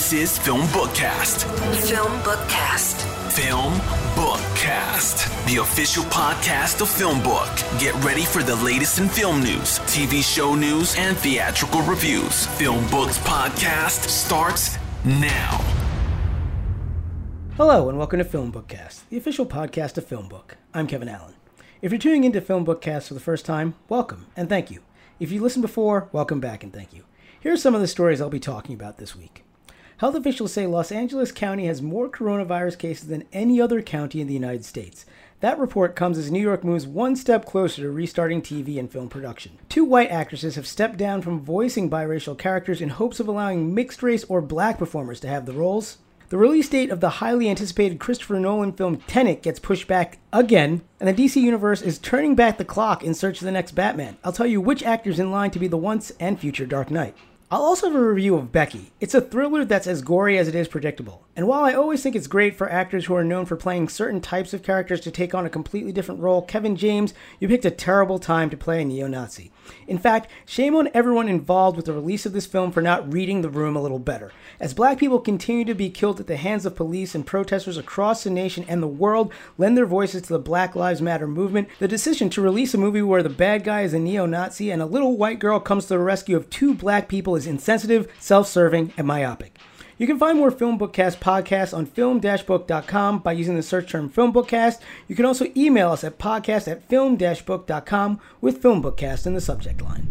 This is Film Bookcast. Film Bookcast. Film Bookcast, the official podcast of Film Book. Get ready for the latest in film news, TV show news, and theatrical reviews. Film Book's podcast starts now. Hello and welcome to Film Bookcast, the official podcast of Film Book. I'm Kevin Allen. If you're tuning into Film Bookcast for the first time, welcome and thank you. If you listened before, welcome back and thank you. Here are some of the stories I'll be talking about this week. Health officials say Los Angeles County has more coronavirus cases than any other county in the United States. That report comes as New York moves one step closer to restarting TV and film production. Two white actresses have stepped down from voicing biracial characters in hopes of allowing mixed-race or black performers to have the roles. The release date of the highly anticipated Christopher Nolan film Tenet gets pushed back again, and the DC Universe is turning back the clock in search of the next Batman. I'll tell you which actor's in line to be the once and future Dark Knight. I'll also have a review of Becky. It's a thriller that's as gory as it is predictable. And while I always think it's great for actors who are known for playing certain types of characters to take on a completely different role, Kevin James, you picked a terrible time to play a neo-Nazi. In fact, shame on everyone involved with the release of this film for not reading the room a little better. As black people continue to be killed at the hands of police and protesters across the nation and the world lend their voices to the Black Lives Matter movement, the decision to release a movie where the bad guy is a neo-Nazi and a little white girl comes to the rescue of two black people is insensitive, self-serving, and myopic. You can find more Film Bookcast podcasts on film-book.com by using the search term Film Bookcast. You can also email us at podcast@film-book.com with Film Bookcast in the subject line.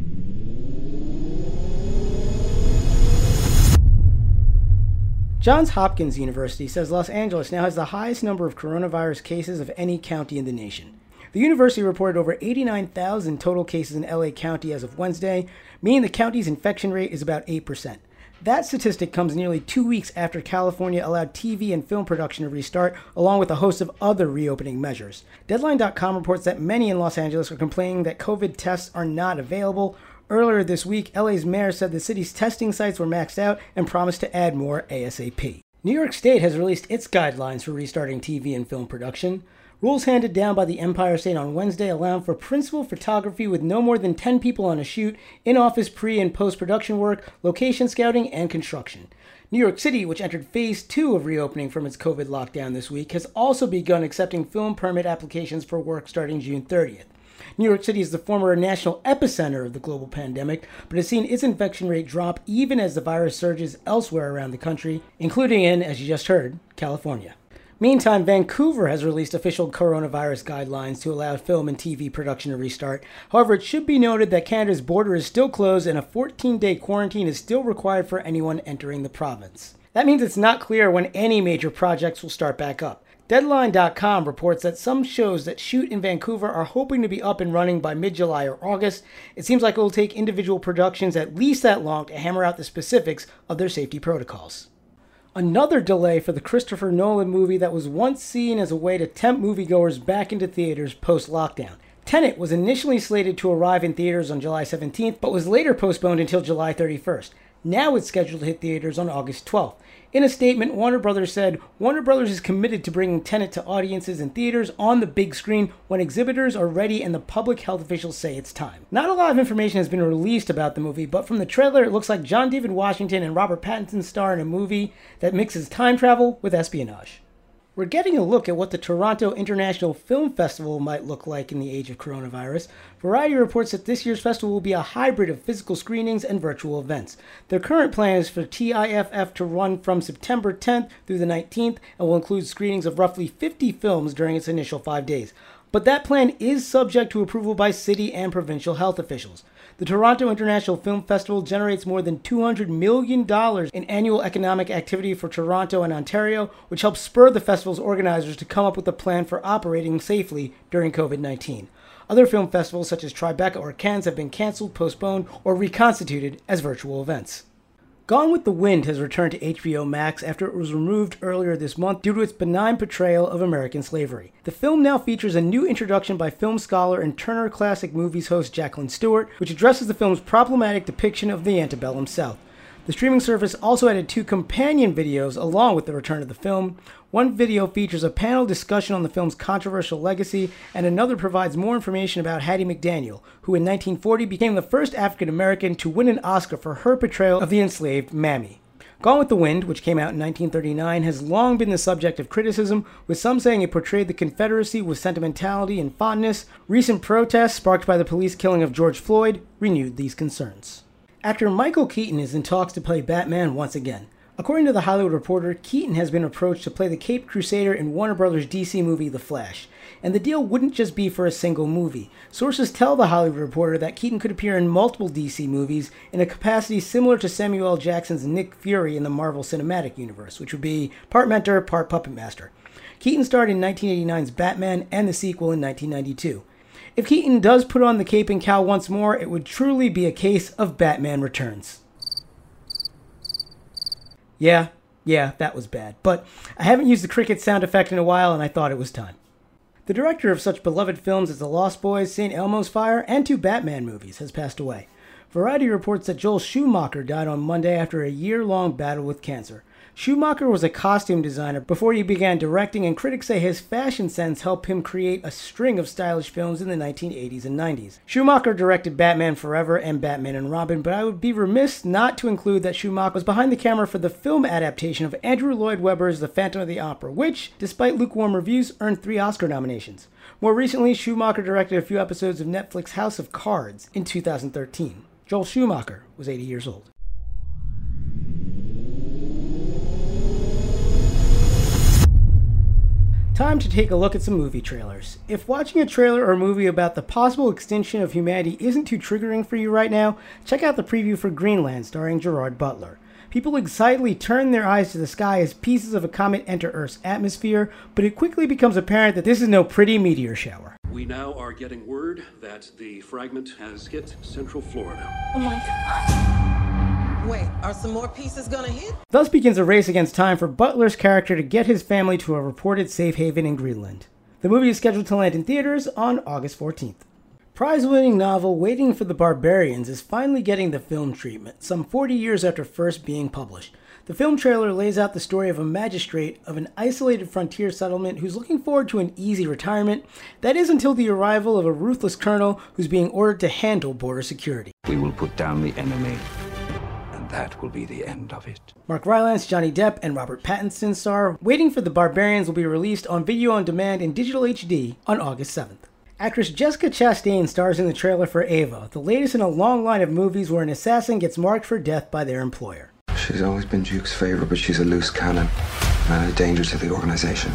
Johns Hopkins University says Los Angeles now has the highest number of coronavirus cases of any county in the nation. The university reported over 89,000 total cases in LA County as of Wednesday, meaning the county's infection rate is about 8%. That statistic comes nearly 2 weeks after California allowed TV and film production to restart, along with a host of other reopening measures. Deadline.com reports that many in Los Angeles are complaining that COVID tests are not available. Earlier this week, LA's mayor said the city's testing sites were maxed out and promised to add more ASAP. New York State has released its guidelines for restarting TV and film production. Rules handed down by the Empire State on Wednesday allow for principal photography with no more than 10 people on a shoot, in-office pre- and post-production work, location scouting, and construction. New York City, which entered Phase 2 of reopening from its COVID lockdown this week, has also begun accepting film permit applications for work starting June 30th. New York City is the former national epicenter of the global pandemic, but has seen its infection rate drop even as the virus surges elsewhere around the country, including in, as you just heard, California. Meantime, Vancouver has released official coronavirus guidelines to allow film and TV production to restart. However, it should be noted that Canada's border is still closed and a 14-day quarantine is still required for anyone entering the province. That means it's not clear when any major projects will start back up. Deadline.com reports that some shows that shoot in Vancouver are hoping to be up and running by mid-July or August. It seems like it will take individual productions at least that long to hammer out the specifics of their safety protocols. Another delay for the Christopher Nolan movie that was once seen as a way to tempt moviegoers back into theaters post-lockdown. Tenet was initially slated to arrive in theaters on July 17th, but was later postponed until July 31st. Now it's scheduled to hit theaters on August 12th. In a statement, Warner Brothers said, Warner Brothers is committed to bringing Tenet to audiences in theaters on the big screen when exhibitors are ready and the public health officials say it's time. Not a lot of information has been released about the movie, but from the trailer it looks like John David Washington and Robert Pattinson star in a movie that mixes time travel with espionage. We're getting a look at what the Toronto International Film Festival might look like in the age of coronavirus. Variety reports that this year's festival will be a hybrid of physical screenings and virtual events. Their current plan is for TIFF to run from September 10th through the 19th and will include screenings of roughly 50 films during its initial 5 days. But that plan is subject to approval by city and provincial health officials. The Toronto International Film Festival generates more than $200 million in annual economic activity for Toronto and Ontario, which helps spur the festival's organizers to come up with a plan for operating safely during COVID-19. Other film festivals such as Tribeca or Cannes have been canceled, postponed, or reconstituted as virtual events. Gone with the Wind has returned to HBO Max after it was removed earlier this month due to its benign portrayal of American slavery. The film now features a new introduction by film scholar and Turner Classic Movies host Jacqueline Stewart, which addresses the film's problematic depiction of the antebellum South. The streaming service also added 2 companion videos along with the return of the film. One video features a panel discussion on the film's controversial legacy, and another provides more information about Hattie McDaniel, who in 1940 became the first African American to win an Oscar for her portrayal of the enslaved Mammy. Gone with the Wind, which came out in 1939, has long been the subject of criticism, with some saying it portrayed the Confederacy with sentimentality and fondness. Recent protests, sparked by the police killing of George Floyd, renewed these concerns. Actor Michael Keaton is in talks to play Batman once again. According to The Hollywood Reporter, Keaton has been approached to play the Caped Crusader in Warner Bros. DC movie The Flash. And the deal wouldn't just be for a single movie. Sources tell The Hollywood Reporter that Keaton could appear in multiple DC movies in a capacity similar to Samuel L. Jackson's Nick Fury in the Marvel Cinematic Universe, which would be part mentor, part puppet master. Keaton starred in 1989's Batman and the sequel in 1992. If Keaton does put on the cape and cowl once more, it would truly be a case of Batman Returns. Yeah, that was bad. But I haven't used the cricket sound effect in a while, and I thought it was time. The director of such beloved films as The Lost Boys, St. Elmo's Fire, and 2 Batman movies has passed away. Variety reports that Joel Schumacher died on Monday after a year-long battle with cancer. Schumacher was a costume designer before he began directing, and critics say his fashion sense helped him create a string of stylish films in the 1980s and 90s. Schumacher directed Batman Forever and Batman and Robin, but I would be remiss not to include that Schumacher was behind the camera for the film adaptation of Andrew Lloyd Webber's The Phantom of the Opera, which, despite lukewarm reviews, earned 3 Oscar nominations. More recently, Schumacher directed a few episodes of Netflix House of Cards in 2013. Joel Schumacher was 80 years old. Time to take a look at some movie trailers. If watching a trailer or movie about the possible extinction of humanity isn't too triggering for you right now, check out the preview for Greenland starring Gerard Butler. People excitedly turn their eyes to the sky as pieces of a comet enter Earth's atmosphere, but it quickly becomes apparent that this is no pretty meteor shower. We now are getting word that the fragment has hit Central Florida. Oh my God. Wait, are some more pieces gonna hit? Thus begins a race against time for Butler's character to get his family to a reported safe haven in Greenland. The movie is scheduled to land in theaters on August 14th. Prize-winning novel Waiting for the Barbarians is finally getting the film treatment, some 40 years after first being published. The film trailer lays out the story of a magistrate of an isolated frontier settlement who's looking forward to an easy retirement. That is until the arrival of a ruthless colonel who's being ordered to handle border security. We will put down the enemy. That will be the end of it. Mark Rylance, Johnny Depp, and Robert Pattinson star Waiting for the Barbarians will be released on video on demand in digital HD on August 7th. Actress Jessica Chastain stars in the trailer for Ava, the latest in a long line of movies where an assassin gets marked for death by their employer. She's always been Duke's favorite, but she's a loose cannon and a danger to the organization.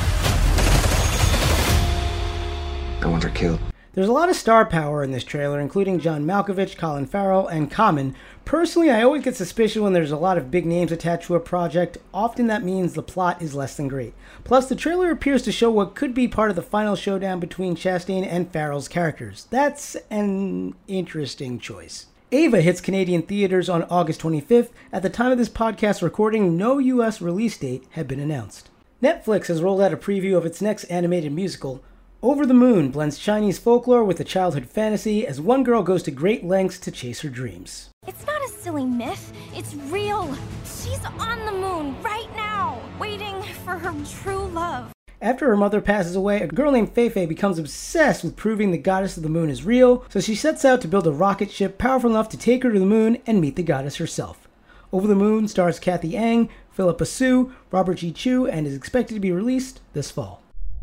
I want her killed. There's a lot of star power in this trailer, including John Malkovich, Colin Farrell, and Common. Personally, I always get suspicious when there's a lot of big names attached to a project. Often that means the plot is less than great. Plus, the trailer appears to show what could be part of the final showdown between Chastain and Farrell's characters. That's an interesting choice. Ava hits Canadian theaters on August 25th. At the time of this podcast recording, no U.S. release date had been announced. Netflix has rolled out a preview of its next animated musical. Over the Moon blends Chinese folklore with a childhood fantasy as one girl goes to great lengths to chase her dreams. It's not a silly myth, it's real. She's on the moon right now, waiting for her true love. After her mother passes away, a girl named Feifei becomes obsessed with proving the goddess of the moon is real, so she sets out to build a rocket ship powerful enough to take her to the moon and meet the goddess herself. Over the Moon stars Kathy Ang, Philippa Sue, Robert G. Chu, and is expected to be released this fall.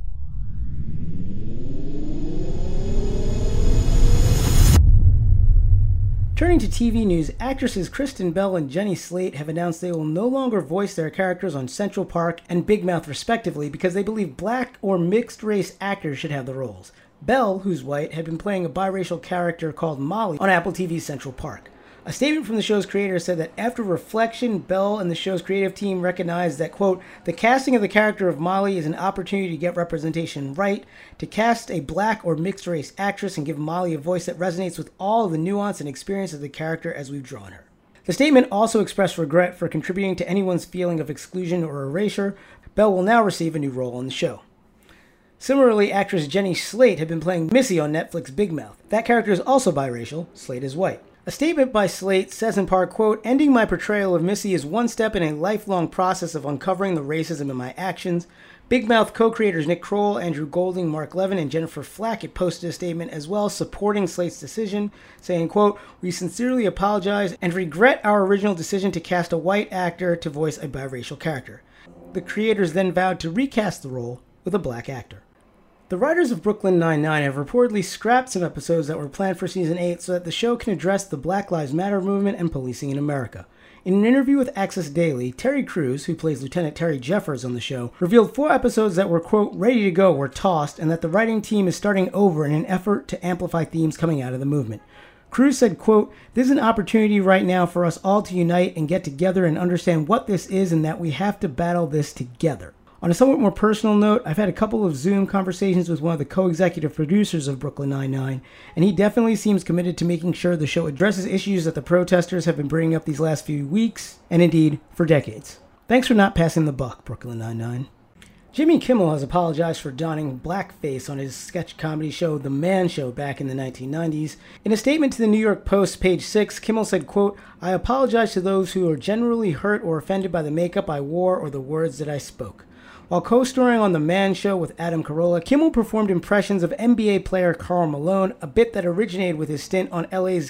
Turning to TV news, actresses Kristen Bell and Jenny Slate have announced they will no longer voice their characters on Central Park and Big Mouth respectively because they believe black or mixed-race actors should have the roles. Bell, who's white, had been playing a biracial character called Molly on Apple TV's Central Park. A statement from the show's creator said that after reflection, Bell and the show's creative team recognized that, quote, the casting of the character of Molly is an opportunity to get representation right, to cast a black or mixed race actress and give Molly a voice that resonates with all of the nuance and experience of the character as we've drawn her. The statement also expressed regret for contributing to anyone's feeling of exclusion or erasure. Bell will now receive a new role on the show. Similarly, actress Jenny Slate had been playing Missy on Netflix Big Mouth. That character is also biracial. Slate is white. A statement by Slate says in part, quote, ending my portrayal of Missy is one step in a lifelong process of uncovering the racism in my actions. Big Mouth co-creators Nick Kroll, Andrew Golding, Mark Levin, and Jennifer Flackett posted a statement as well supporting Slate's decision, saying, quote, "We sincerely apologize and regret our original decision to cast a white actor to voice a biracial character." The creators then vowed to recast the role with a black actor. The writers of Brooklyn Nine-Nine have reportedly scrapped some episodes that were planned for Season 8 so that the show can address the Black Lives Matter movement and policing in America. In an interview with Access Daily, Terry Crews, who plays Lieutenant Terry Jeffers on the show, revealed 4 episodes that were, quote, ready to go were tossed, and that the writing team is starting over in an effort to amplify themes coming out of the movement. Crews said, quote, "This is an opportunity right now for us all to unite and get together and understand what this is and that we have to battle this together." On a somewhat more personal note, I've had a couple of Zoom conversations with one of the co-executive producers of Brooklyn Nine-Nine, and he definitely seems committed to making sure the show addresses issues that the protesters have been bringing up these last few weeks, and indeed, for decades. Thanks for not passing the buck, Brooklyn Nine-Nine. Jimmy Kimmel has apologized for donning blackface on his sketch comedy show The Man Show back in the 1990s. In a statement to the New York Post, page 6, Kimmel said, quote, "I apologize to those who are generally hurt or offended by the makeup I wore or the words that I spoke." While co-starring on The Man Show with Adam Carolla, Kimmel performed impressions of NBA player Karl Malone, a bit that originated with his stint on LA's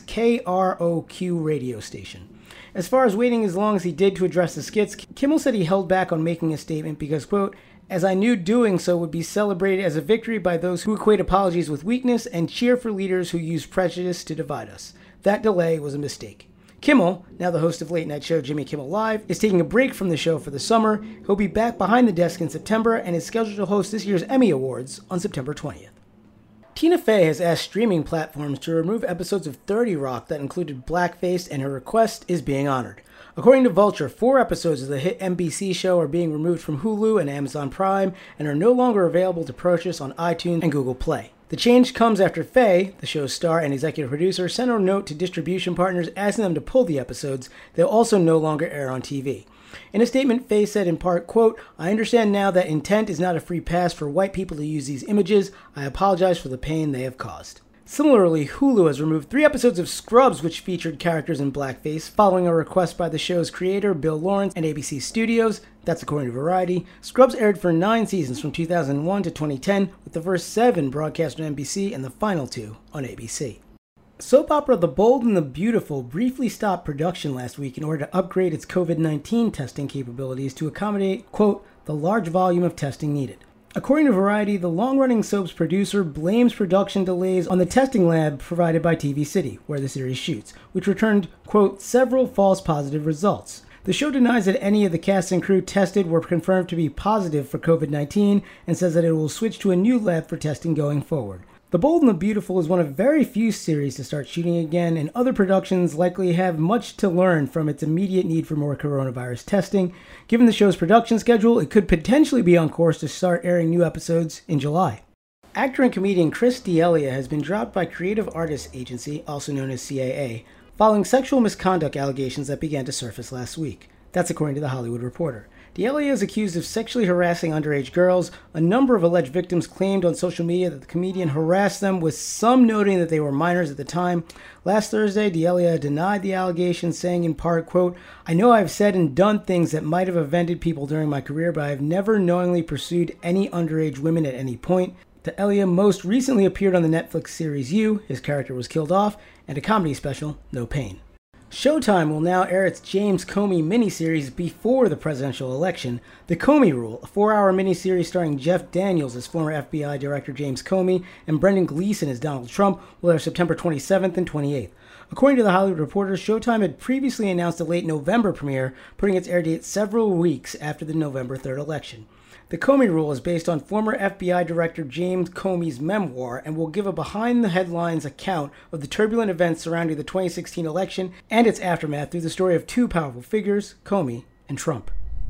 KROQ radio station. As far as waiting as long as he did to address the skits, Kimmel said he held back on making a statement because, quote, "as I knew doing so would be celebrated as a victory by those who equate apologies with weakness and cheer for leaders who use prejudice to divide us. That delay was a mistake." Kimmel, now the host of late night show Jimmy Kimmel Live, is taking a break from the show for the summer. He'll be back behind the desk in September and is scheduled to host this year's Emmy Awards on September 20th. Tina Fey has asked streaming platforms to remove episodes of 30 Rock that included blackface, and her request is being honored. According to Vulture, 4 episodes of the hit NBC show are being removed from Hulu and Amazon Prime and are no longer available to purchase on iTunes and Google Play. The change comes after Fey, the show's star and executive producer, sent a note to distribution partners asking them to pull the episodes. They'll also no longer air on TV. In a statement, Fey said in part, quote, "I understand now that intent is not a free pass for white people to use these images. I apologize for the pain they have caused." Similarly, Hulu has removed 3 episodes of Scrubs which featured characters in blackface, following a request by the show's creator, Bill Lawrence, and ABC Studios. That's according to Variety. Scrubs aired for 9 seasons from 2001 to 2010, with the first 7 broadcast on NBC and the final 2 on ABC. Soap opera The Bold and the Beautiful briefly stopped production last week in order to upgrade its COVID-19 testing capabilities to accommodate, quote, "the large volume of testing needed." According to Variety, the long-running soap's producer blames production delays on the testing lab provided by TV City, where the series shoots, which returned, quote, "several false positive results." The show denies that any of the cast and crew tested were confirmed to be positive for COVID-19 and says that it will switch to a new lab for testing going forward. The Bold and the Beautiful is one of very few series to start shooting again, and other productions likely have much to learn from its immediate need for more coronavirus testing. Given the show's production schedule, it could potentially be on course to start airing new episodes in July. Actor and comedian Chris D'Elia has been dropped by Creative Artists Agency, also known as CAA, following sexual misconduct allegations that began to surface last week. That's according to The Hollywood Reporter. D'Elia is accused of sexually harassing underage girls. A number of alleged victims claimed on social media that the comedian harassed them, with some noting that they were minors at the time. Last Thursday, D'Elia denied the allegations, saying in part, quote, "I know I've said and done things that might have offended people during my career, but I have never knowingly pursued any underage women at any point." D'Elia most recently appeared on the Netflix series You, his character was killed off, and a comedy special, No Pain. Showtime will now air its James Comey miniseries before the presidential election. The Comey Rule, a 4-hour miniseries starring Jeff Daniels as former FBI Director James Comey and Brendan Gleeson as Donald Trump, will air September 27th and 28th. According to The Hollywood Reporter, Showtime had previously announced a late November premiere, putting its air date several weeks after the November 3rd election. The Comey Rule is based on former FBI Director James Comey's memoir and will give a behind-the-headlines account of the turbulent events surrounding the 2016 election and its aftermath through the story of 2 powerful figures, Comey and Trump.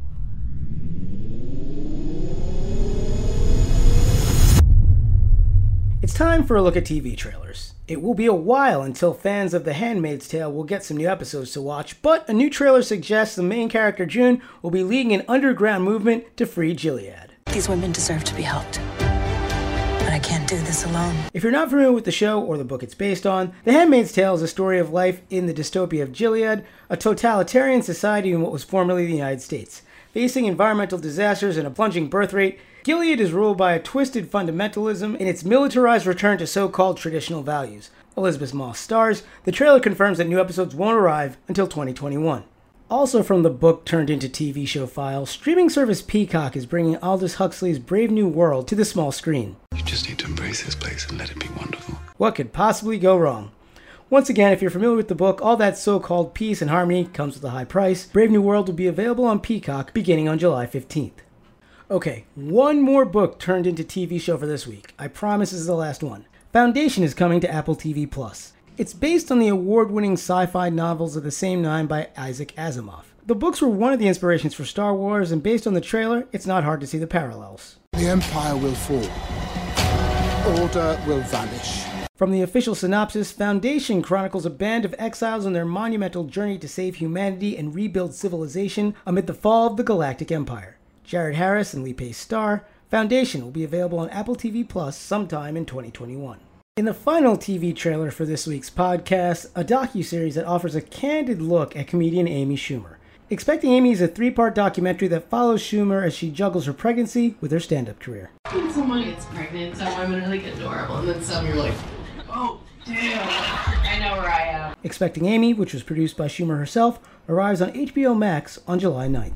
It's time for a look at TV trailers. It will be a while until fans of The Handmaid's Tale will get some new episodes to watch, but a new trailer suggests the main character, June, will be leading an underground movement to free Gilead. These women deserve to be helped. But I can't do this alone. If you're not familiar with the show or the book it's based on, The Handmaid's Tale is a story of life in the dystopia of Gilead, a totalitarian society in what was formerly the United States. Facing environmental disasters and a plunging birth rate, Gilead is ruled by a twisted fundamentalism in its militarized return to so-called traditional values. Elizabeth Moss stars. The trailer confirms that new episodes won't arrive until 2021. Also from the book turned into TV show file, streaming service Peacock is bringing Aldous Huxley's Brave New World to the small screen. You just need to embrace this place and let it be wonderful. What could possibly go wrong? Once again, if you're familiar with the book, all that so-called peace and harmony comes with a high price. Brave New World will be available on Peacock beginning on July 15th. Okay, one more book turned into TV show for this week. I promise this is the last one. Foundation is coming to Apple TV+. It's based on the award-winning sci-fi novels of the same name by Isaac Asimov. The books were one of the inspirations for Star Wars, and based on the trailer, it's not hard to see the parallels. The Empire will fall. Order will vanish. From the official synopsis, Foundation chronicles a band of exiles on their monumental journey to save humanity and rebuild civilization amid the fall of the Galactic Empire. Jared Harris and Lee Pace star. Foundation will be available on Apple TV+ sometime in 2021. In the final TV trailer for this week's podcast, a docuseries that offers a candid look at comedian Amy Schumer. Expecting Amy is a 3-part documentary that follows Schumer as she juggles her pregnancy with her stand-up career. When someone gets pregnant, some women are like adorable, and then some you're like, oh, damn, I know where I am. Expecting Amy, which was produced by Schumer herself, arrives on HBO Max on July 9th.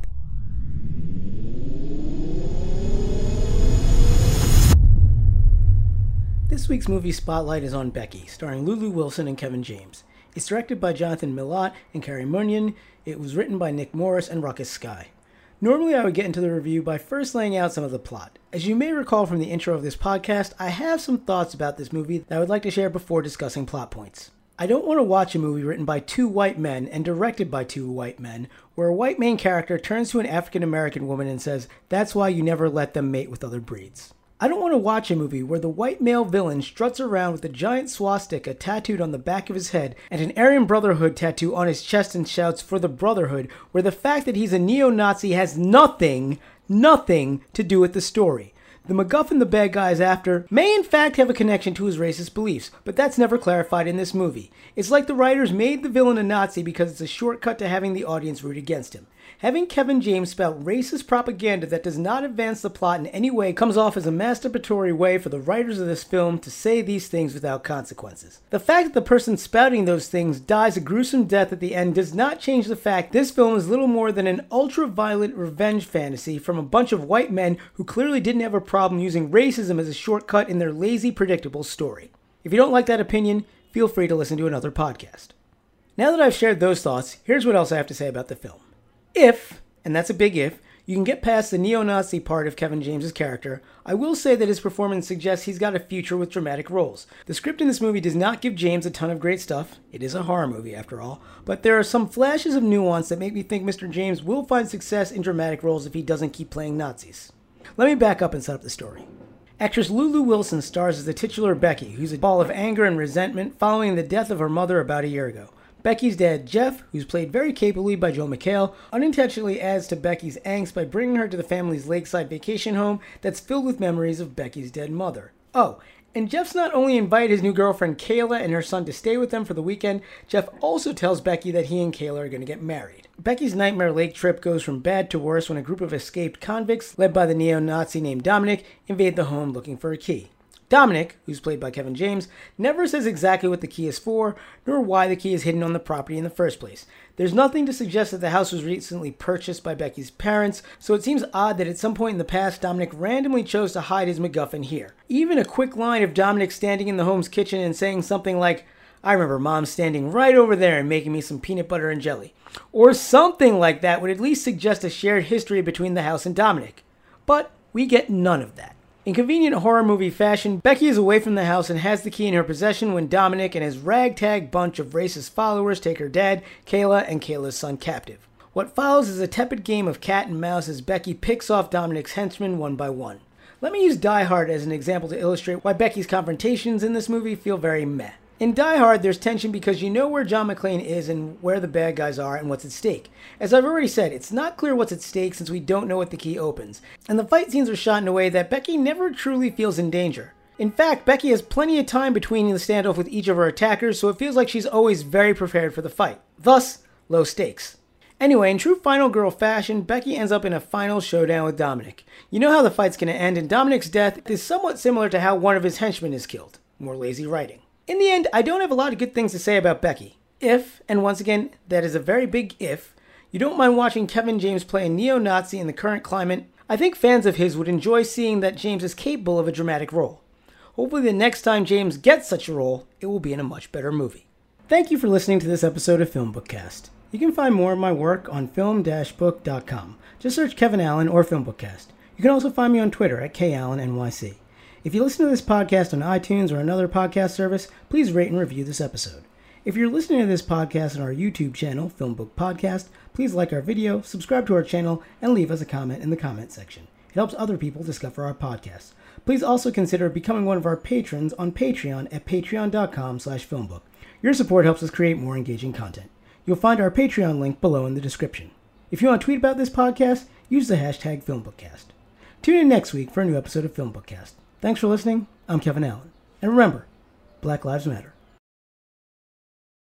This week's movie spotlight is on Becky, starring Lulu Wilson and Kevin James. It's directed by Jonathan Milott and Carey Munyon. It was written by Nick Morris and Ruckus Skye. Normally I would get into the review by first laying out some of the plot. As you may recall from the intro of this podcast, I have some thoughts about this movie that I would like to share before discussing plot points. I don't want to watch a movie written by 2 white men and directed by 2 white men, where a white main character turns to an African American woman and says, "That's why you never let them mate with other breeds." I don't want to watch a movie where the white male villain struts around with a giant swastika tattooed on the back of his head and an Aryan Brotherhood tattoo on his chest and shouts for the Brotherhood, where the fact that he's a neo-Nazi has nothing to do with the story. The MacGuffin the bad guy is after may in fact have a connection to his racist beliefs, but that's never clarified in this movie. It's like the writers made the villain a Nazi because it's a shortcut to having the audience root against him. Having Kevin James spout racist propaganda that does not advance the plot in any way comes off as a masturbatory way for the writers of this film to say these things without consequences. The fact that the person spouting those things dies a gruesome death at the end does not change the fact this film is little more than an ultra-violent revenge fantasy from a bunch of white men who clearly didn't have a problem using racism as a shortcut in their lazy, predictable story. If you don't like that opinion, feel free to listen to another podcast. Now that I've shared those thoughts, here's what else I have to say about the film. If, and that's a big if, you can get past the neo-Nazi part of Kevin James' character, I will say that his performance suggests he's got a future with dramatic roles. The script in this movie does not give James a ton of great stuff. It is a horror movie after all, but there are some flashes of nuance that make me think Mr. James will find success in dramatic roles if he doesn't keep playing Nazis. Let me back up and set up the story. Actress Lulu Wilson stars as the titular Becky, who's a ball of anger and resentment following the death of her mother about a year ago. Becky's dad, Jeff, who's played very capably by Joel McHale, unintentionally adds to Becky's angst by bringing her to the family's lakeside vacation home that's filled with memories of Becky's dead mother. Oh, and Jeff's not only invited his new girlfriend Kayla and her son to stay with them for the weekend, Jeff also tells Becky that he and Kayla are going to get married. Becky's Nightmare Lake trip goes from bad to worse when a group of escaped convicts, led by the neo-Nazi named Dominic, invade the home looking for a key. Dominic, who's played by Kevin James, never says exactly what the key is for, nor why the key is hidden on the property in the first place. There's nothing to suggest that the house was recently purchased by Becky's parents, so it seems odd that at some point in the past, Dominic randomly chose to hide his MacGuffin here. Even a quick line of Dominic standing in the home's kitchen and saying something like, "I remember Mom standing right over there and making me some peanut butter and jelly," or something like that would at least suggest a shared history between the house and Dominic. But we get none of that. In convenient horror movie fashion, Becky is away from the house and has the key in her possession when Dominic and his ragtag bunch of racist followers take her dad, Kayla, and Kayla's son captive. What follows is a tepid game of cat and mouse as Becky picks off Dominic's henchmen one by one. Let me use Die Hard as an example to illustrate why Becky's confrontations in this movie feel very meh. In Die Hard, there's tension because you know where John McClane is and where the bad guys are and what's at stake. As I've already said, it's not clear what's at stake since we don't know what the key opens. And the fight scenes are shot in a way that Becky never truly feels in danger. In fact, Becky has plenty of time between the standoff with each of her attackers, so it feels like she's always very prepared for the fight. Thus, low stakes. Anyway, in true Final Girl fashion, Becky ends up in a final showdown with Dominic. You know how the fight's going to end, and Dominic's death is somewhat similar to how one of his henchmen is killed. More lazy writing. In the end, I don't have a lot of good things to say about Becky. If, and once again, that is a very big if, you don't mind watching Kevin James play a neo-Nazi in the current climate, I think fans of his would enjoy seeing that James is capable of a dramatic role. Hopefully the next time James gets such a role, it will be in a much better movie. Thank you for listening to this episode of Film Bookcast. You can find more of my work on film-book.com. Just search Kevin Allen or Film Bookcast. You can also find me on Twitter at KAllenNYC. If you listen to this podcast on iTunes or another podcast service, please rate and review this episode. If you're listening to this podcast on our YouTube channel, Film Book Podcast, please like our video, subscribe to our channel, and leave us a comment in the comment section. It helps other people discover our podcast. Please also consider becoming one of our patrons on Patreon at patreon.com/filmbook. Your support helps us create more engaging content. You'll find our Patreon link below in the description. If you want to tweet about this podcast, use the hashtag FilmBookcast. Tune in next week for a new episode of Film Bookcast. Thanks for listening. I'm Kevin Allen. And remember, Black Lives Matter.